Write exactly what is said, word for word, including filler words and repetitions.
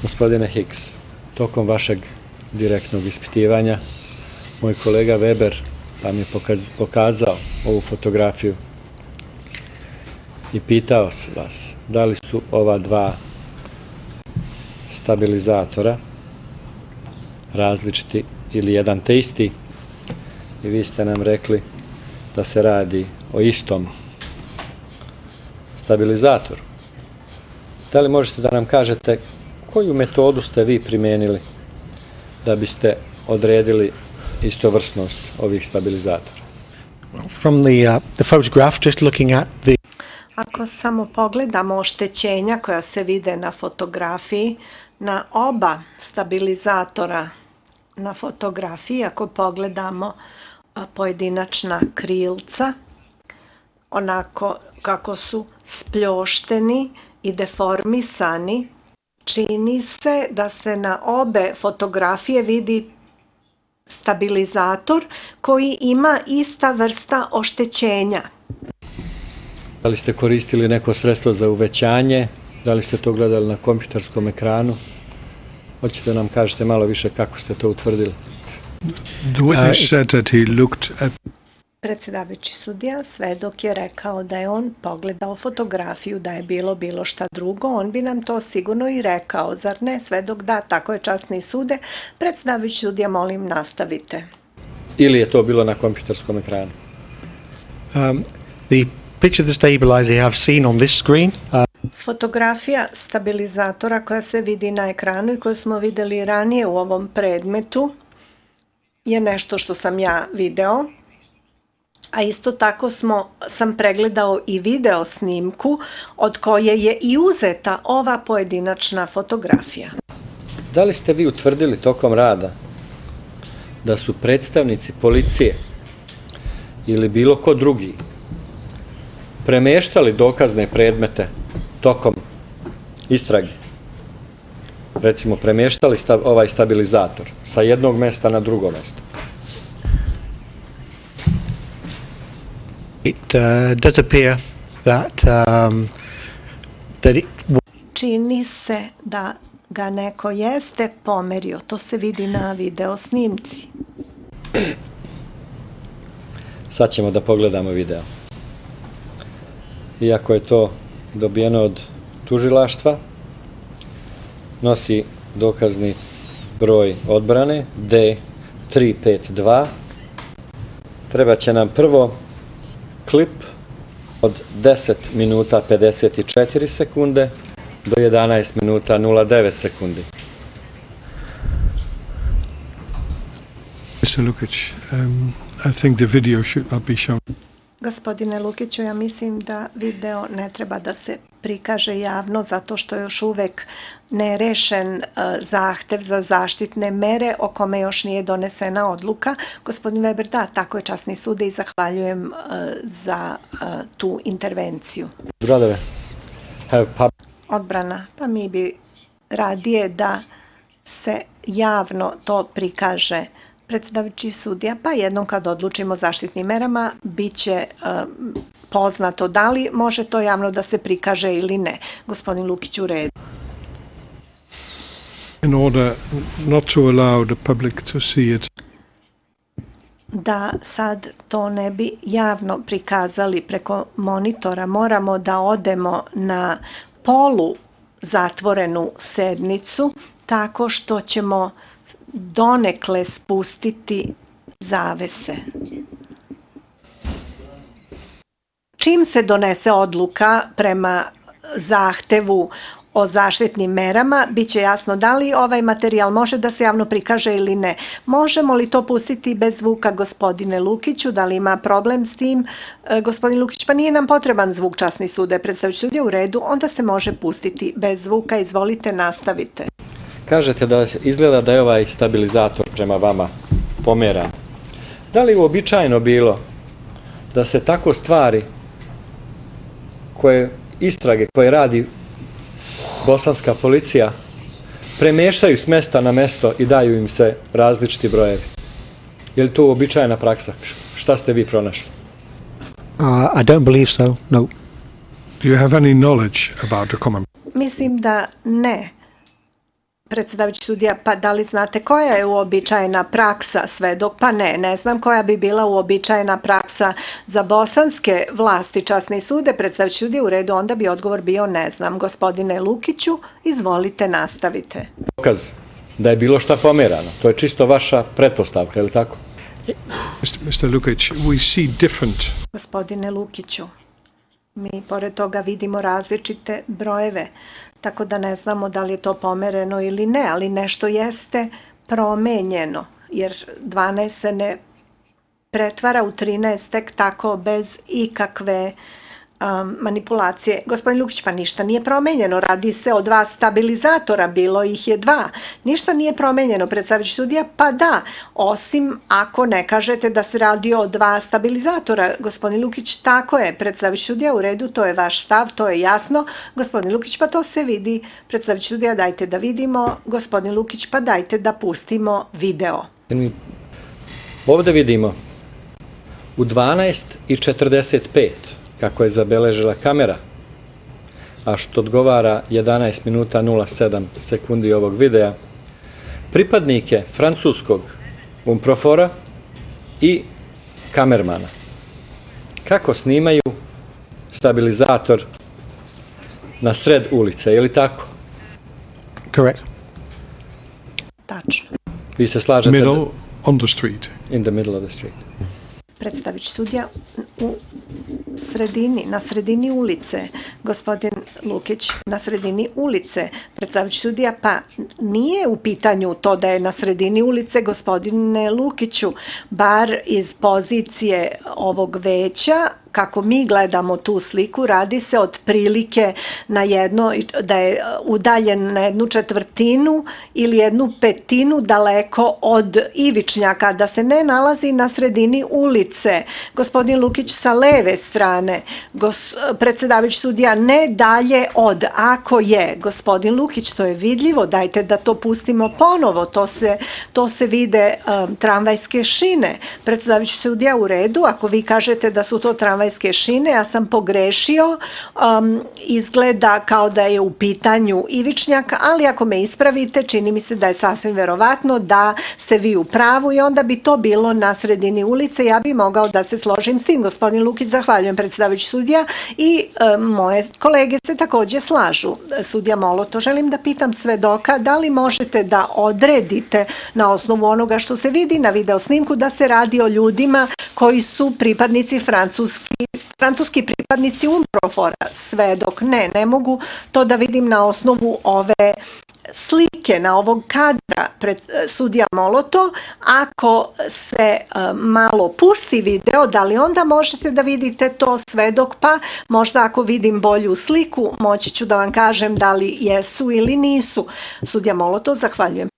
Gospodine Hicks, tokom vašeg direktnog ispitivanja, moj kolega Weber vam je pokazao ovu fotografiju i pitao vas da li su ova dva stabilizatora različiti ili jedan te isti, i vi ste nam rekli da se radi o istom stabilizatoru. Da li možete da nam kažete koju metodu ste vi primijenili da biste odredili istovrsnost ovih stabilizatora? From the, uh, the photograph, just looking at the... Ako samo pogledamo oštećenja koja se vide na fotografiji, na oba stabilizatora na fotografiji, ako pogledamo pojedinačna krilca, onako kako su spljošteni i deformisani, čini se da se na obe fotografije vidi stabilizator koji ima ista vrsta oštećenja. Da li ste koristili neko sredstvo za uvećanje? Da li ste to gledali na kompjuterskom ekranu? Hoćete da nam kažete malo više kako ste to utvrdili? The witness said that he looked at... Predsjedavajući sudija, svedok je rekao da je on pogledao fotografiju, da je bilo bilo šta drugo, on bi nam to sigurno i rekao, zar ne? Svedok da, tako je, časni sude. Predsjedavajući sudija, molim, nastavite. Ili je to bilo na kompjuterskom ekranu? Um, the picture of the stabilizer you have seen on this screen. Uh... Fotografija stabilizatora koja se vidi na ekranu i koju smo vidjeli ranije u ovom predmetu je nešto što sam ja video. A isto tako smo, sam pregledao i video snimku od koje je i uzeta ova pojedinačna fotografija. Da li ste vi utvrdili tokom rada da su predstavnici policije ili bilo ko drugi premeštali dokazne predmete tokom istrage? Recimo, premeštali stav, ovaj stabilizator sa jednog mjesta na drugo mjesto? It uh, does appear that, um, that it... Čini se da ga neko jeste pomerio. To se vidi na video snimci. Sad ćemo da pogledamo video. Iako je to dobijeno od tužilaštva, nosi dokazni broj odbrane D tri pet dva. Treba će nam prvo klip od deset minuta pedeset četiri sekunde do jedanaest minuta nula devet sekundi. mister Lukić, um, I think the video should not be shown. Gospodine Lukiću, ja mislim da video ne treba da se prikaže javno zato što je još uvek nerešen zahtev za zaštitne mere o kome još nije donesena odluka. Gospodin Weber, da, tako je, časni sude, i zahvaljujem za tu intervenciju. Brodove, odbrana, pa mi bi radije da se javno to prikaže. Predsjedavajući sudija, pa jednom kad odlučimo o zaštitnim merama, bit će uh, poznato da li može to javno da se prikaže ili ne. Gospodin Lukić, u redu. In order not to allow the public to see it. Da sad to ne bi javno prikazali preko monitora, moramo da odemo na polu zatvorenu sednicu tako što ćemo donekle spustiti zavese. Čim se donese odluka prema zahtevu o zaštitnim merama, bit će jasno da li ovaj materijal može da se javno prikaže ili ne. Možemo li to pustiti bez zvuka, gospodine Lukiću? Da li ima problem s tim? E, gospodin Lukić, pa nije nam potreban zvuk, časni sude. Predstavljajući sudije, u redu, onda se može pustiti bez zvuka. Izvolite, nastavite. Kažete da izgleda da je ovaj stabilizator prema vama pomeran. Da li je uobičajeno bilo da se tako stvari koje istrage koje radi bosanska policija premeštaju s mjesta na mjesto i daju im se različiti brojevi? Je li to uobičajena praksa? Šta ste vi pronašli? Uh, I don't believe so, no. Do you have any knowledge about the common? Mislim da ne. Predsjedavajući sudija, pa da li znate koja je uobičajena praksa svedok? Pa ne, ne znam koja bi bila uobičajena praksa za bosanske vlasti časne sude. Predsjedavajući sudija, u redu, onda bi odgovor bio ne znam. Gospodine Lukiću, izvolite, nastavite. Dokaz da je bilo šta pomerano, to je čisto vaša pretpostavka, je li tako? Mister Lukic, we see different. Gospodine Lukiću, mi pored toga vidimo različite brojeve, tako da ne znamo da li je to pomereno ili ne, ali nešto jeste promenjeno, jer dvanaest se ne pretvara u trinaest tek tako bez ikakve um, manipulacije. Gospodin Lukić, pa ništa nije promenjeno, radi se o dva stabilizatora, bilo ih je dva. Ništa nije promenjeno, predsjedavajući sudija, pa da, osim ako ne kažete da se radi o dva stabilizatora. Gospodin Lukić, tako je, predsjedavajući sudija, u redu, to je vaš stav, to je jasno. Gospodin Lukić, pa to se vidi. Predsjedavajući sudija, dajte da vidimo. Gospodin Lukić, pa dajte da pustimo video. Ovdje vidimo u dvanaest i četrdeset pet kako je zabeležila kamera, a što odgovara jedanaest minuta nula sedam sekundi ovog videa, pripadnike francuskog umprofora i kamermana. Kako snimaju stabilizator na sred ulice, je li tako? Correct. Tačno. Vi se slažete? Middle on the street. In the middle of the street. Predstavić sudija u sredini, na sredini ulice, gospodin Lukić na sredini ulice, predstavić sudija, pa nije u pitanju to da je na sredini ulice, gospodine Lukiću, bar iz pozicije ovog veća, kako mi gledamo tu sliku, radi se otprilike na jedno, da je udaljen na jednu četvrtinu ili jednu petinu daleko od ivičnjaka, da se ne nalazi na sredini ulice. Gospodin Lukić sa leve strane, gos, predsjedavajući sudija ne dalje od, ako je gospodin Lukić, to je vidljivo, dajte da to pustimo ponovo, to se, to se vide um, tramvajske šine. Predsjedavajući sudija, u redu, ako vi kažete da su to tramvajske šine, ja sam pogrešio, um, izgleda kao da je u pitanju ivičnjak, ali ako me ispravite, čini mi se da je sasvim verovatno da ste vi u pravu i onda bi to bilo na sredini ulice. Ja bi mogao da se složim s tim. Gospodin Lukić, zahvaljujem, predsjedavajući sudija, i um, moje kolege se također slažu. Sudija Moloto, želim da pitam svedoka, da li možete da odredite na osnovu onoga što se vidi na videosnimku da se radi o ljudima koji su pripadnici francuski francuski pripadnici umprofora? Svedok, ne, ne mogu to da vidim na osnovu ove slike, na ovog kadra, pred sudija Moloto. Ako se uh, malo pusti video, da li onda možete da vidite to, svedok? Pa možda ako vidim bolju sliku, moći ću da vam kažem da li jesu ili nisu. Sudija Moloto, zahvaljujem,